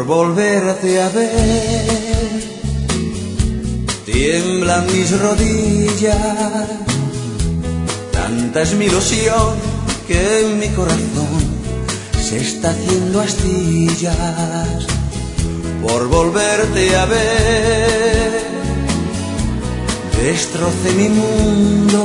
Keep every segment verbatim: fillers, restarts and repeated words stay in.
por volverte a ver. Tiemblan mis rodillas, tanta es mi ilusión que en mi corazón se está haciendo astillas por volverte a ver. Destrocé mi mundo,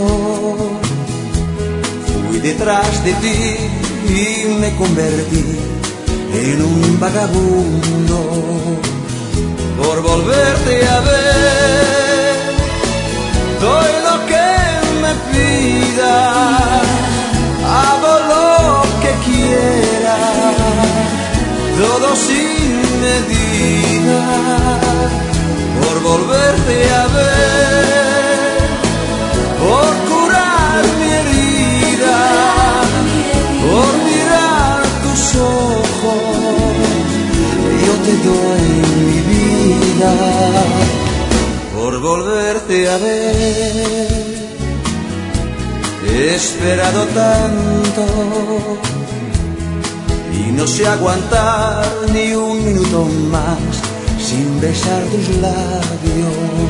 fui detrás de ti y me convertí en un vagabundo por volverte a ver. Doy lo que me pidas, hago lo que quieras, todo sin medida por volverte a ver, por curar mi herida, por mirar tus ojos. Yo te doy mi vida por volverte a ver. He esperado tanto y no sé aguantar ni un minuto más sin besar tus labios.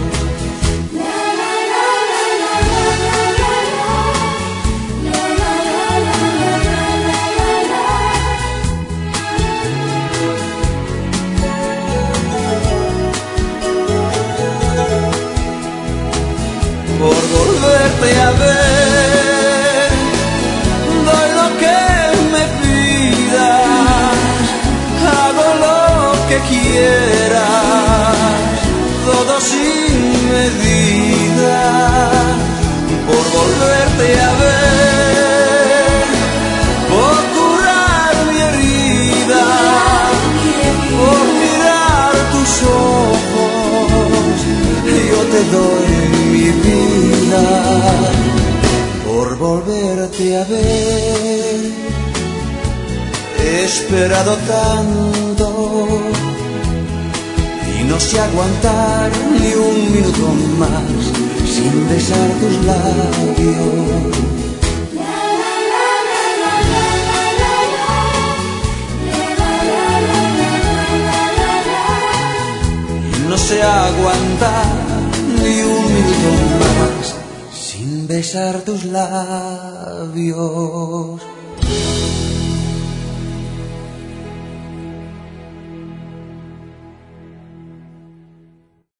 Por volverte a ver, doy lo que me pidas, hago lo que quieras, todo sin medida, por volverte a ver, por curar mi herida, por mirar tus ojos. Yo te doy mi vida por volverte a ver. He esperado tanto y no sé aguantar ni un minuto más sin besar tus labios. No sé aguantar ni un minuto más sin besar tus labios.